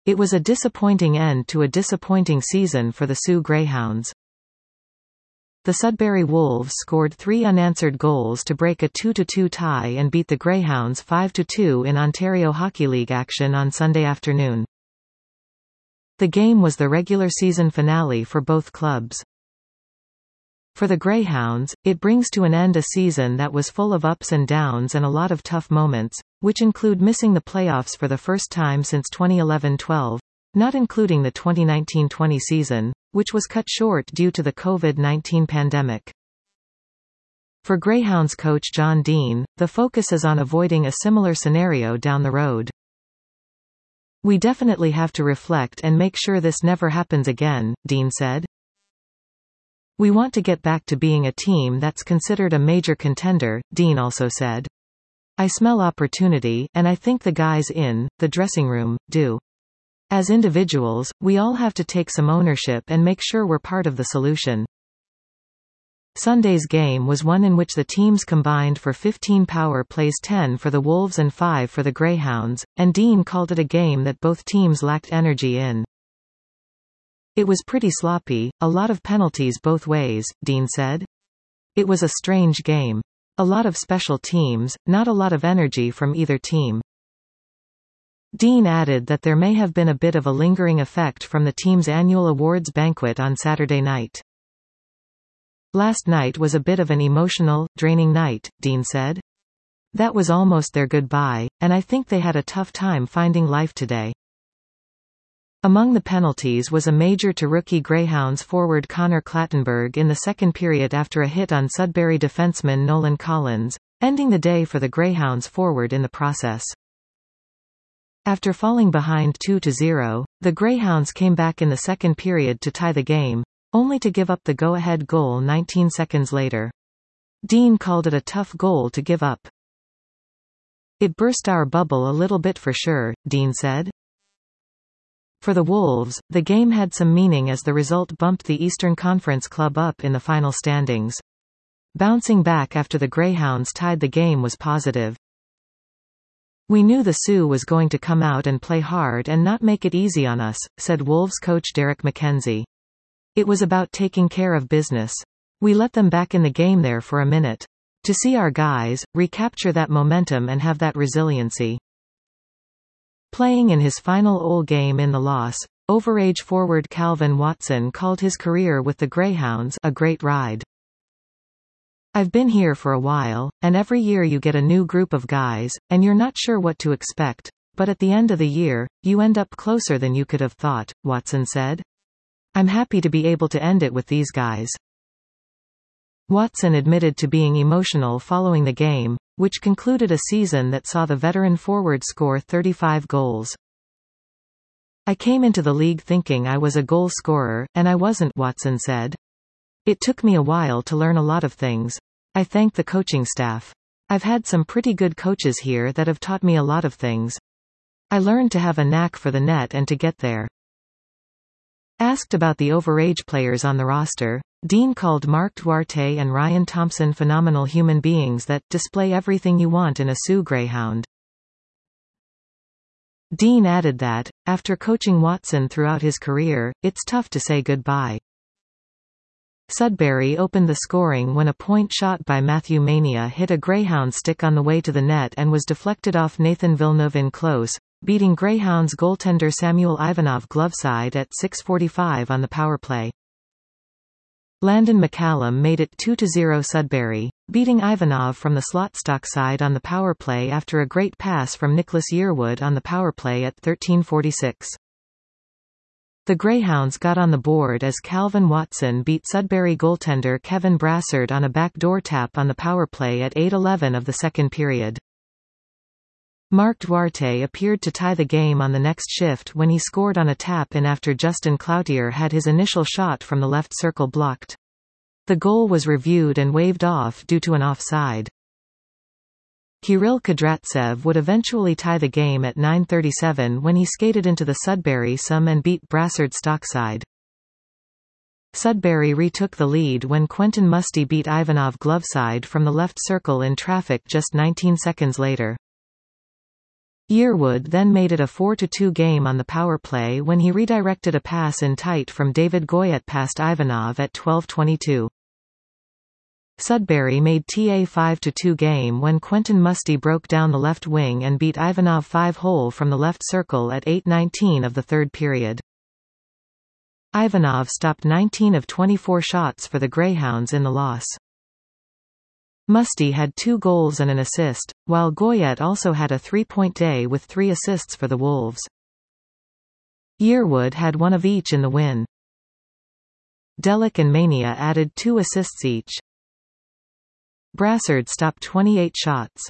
It was a disappointing end to a disappointing season for the Sioux Greyhounds. The Sudbury Wolves scored 3 unanswered goals to break a 2-2 tie and beat the Greyhounds 5-2 in Ontario Hockey League action on Sunday afternoon. The game was the regular season finale for both clubs. For the Greyhounds, it brings to an end a season that was full of ups and downs and a lot of tough moments, which include missing the playoffs for the first time since 2011-12, not including the 2019-20 season, which was cut short due to the COVID-19 pandemic. For Greyhounds coach John Dean, the focus is on avoiding a similar scenario down the road. "We definitely have to reflect and make sure this never happens again," Dean said. "We want to get back to being a team that's considered a major contender," Dean also said. "I smell opportunity, and I think the guys in the dressing room do. As individuals, we all have to take some ownership and make sure we're part of the solution." Sunday's game was one in which the teams combined for 15 power plays, 10 for the Wolves and 5 for the Greyhounds, and Dean called it a game that both teams lacked energy in. "It was pretty sloppy, a lot of penalties both ways," Dean said. "It was a strange game. A lot of special teams, not a lot of energy from either team." Dean added that there may have been a bit of a lingering effect from the team's annual awards banquet on Saturday night. "Last night was a bit of an emotional, draining night," Dean said. "That was almost their goodbye, and I think they had a tough time finding life today." Among the penalties was a major to rookie Greyhounds forward Connor Clattenburg in the second period after a hit on Sudbury defenseman Nolan Collins, ending the day for the Greyhounds forward in the process. After falling behind 2-0, the Greyhounds came back in the second period to tie the game, only to give up the go-ahead goal 19 seconds later. Dean called it a tough goal to give up. "It burst our bubble a little bit for sure," Dean said. For the Wolves, the game had some meaning as the result bumped the Eastern Conference club up in the final standings. Bouncing back after the Greyhounds tied the game was positive. "We knew the Sioux was going to come out and play hard and not make it easy on us," said Wolves coach Derek McKenzie. "It was about taking care of business. We let them back in the game there for a minute. To see our guys recapture that momentum and have that resiliency." Playing in his final OL game in the loss, overage forward Calvin Watson called his career with the Greyhounds a great ride. "I've been here for a while, and every year you get a new group of guys, and you're not sure what to expect, but at the end of the year, you end up closer than you could have thought," Watson said. "I'm happy to be able to end it with these guys." Watson admitted to being emotional following the game, which concluded a season that saw the veteran forward score 35 goals. "I came into the league thinking I was a goal scorer, and I wasn't," Watson said. "It took me a while to learn a lot of things. I thank the coaching staff. I've had some pretty good coaches here that have taught me a lot of things. I learned to have a knack for the net and to get there." Asked about the overage players on the roster, Dean called Mark Duarte and Ryan Thompson phenomenal human beings that display everything you want in a Sioux Greyhound. Dean added that, after coaching Watson throughout his career, it's tough to say goodbye. Sudbury opened the scoring when a point shot by Matthew Mania hit a Greyhound stick on the way to the net and was deflected off Nathan Villeneuve in close, beating Greyhounds goaltender Samuel Ivanov gloveside at 6:45 on the power play. Landon McCallum made it 2-0 Sudbury, beating Ivanov from the slot stock side on the power play after a great pass from Nicholas Yearwood on the power play at 13:46. The Greyhounds got on the board as Calvin Watson beat Sudbury goaltender Kevin Brassard on a backdoor tap on the power play at 8:11 of the second period. Mark Duarte appeared to tie the game on the next shift when he scored on a tap-in after Justin Cloutier had his initial shot from the left circle blocked. The goal was reviewed and waved off due to an offside. Kirill Kudratsev would eventually tie the game at 9:37 when he skated into the Sudbury some and beat Brassard stockside. Sudbury retook the lead when Quentin Musty beat Ivanov gloveside from the left circle in traffic just 19 seconds later. Yearwood then made it a 4-2 game on the power play when he redirected a pass in tight from David Goyette past Ivanov at 12:22. Sudbury made TA 5-2 game when Quentin Musty broke down the left wing and beat Ivanov 5-hole from the left circle at 8:19 of the third period. Ivanov stopped 19 of 24 shots for the Greyhounds in the loss. Musty had 2 goals and an assist, while Goyette also had a 3-point day with 3 assists for the Wolves. Yearwood had 1 of each in the win. Delic and Mania added 2 assists each. Brassard stopped 28 shots.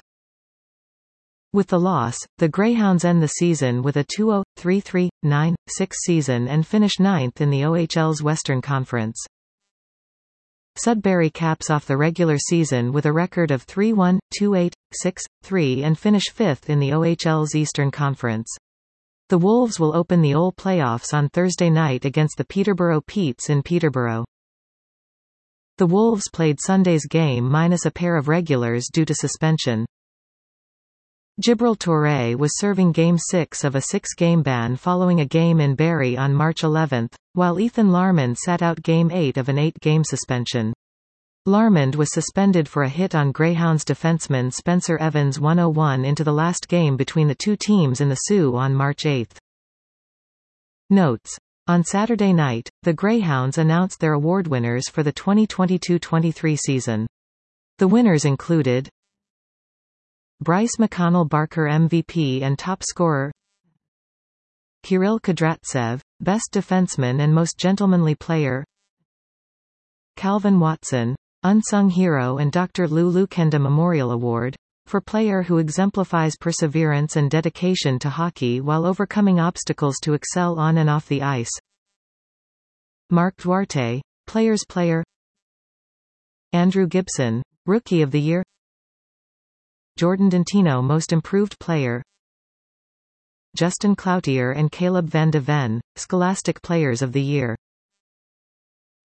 With the loss, the Greyhounds end the season with a 2-0, 3-3, 9-6 season and finish 9th in the OHL's Western Conference. Sudbury caps off the regular season with a record of 3-1, 2-8, 6-3 and finish 5th in the OHL's Eastern Conference. The Wolves will open the OHL playoffs on Thursday night against the Peterborough Petes in Peterborough. The Wolves played Sunday's game minus a pair of regulars due to suspension. Djibril Touré was serving Game 6 of a 6-game ban following a game in Barrie on March 11, while Ethan Larmond sat out Game 8 of an 8-game suspension. Larmond was suspended for a hit on Greyhounds defenseman Spencer Evans 101 into the last game between the two teams in the Soo on March 8. Notes. On Saturday night, the Greyhounds announced their award winners for the 2022-23 season. The winners included Bryce McConnell Barker MVP and top scorer, Kirill Kudratsev, best defenseman and most gentlemanly player, Calvin Watson, unsung hero and Dr. Lou Lukenda Memorial Award, for player who exemplifies perseverance and dedication to hockey while overcoming obstacles to excel on and off the ice. Mark Duarte, Players Player. Andrew Gibson, Rookie of the Year. Jordan Dentino Most Improved Player. Justin Cloutier and Caleb Van de Ven, Scholastic Players of the Year.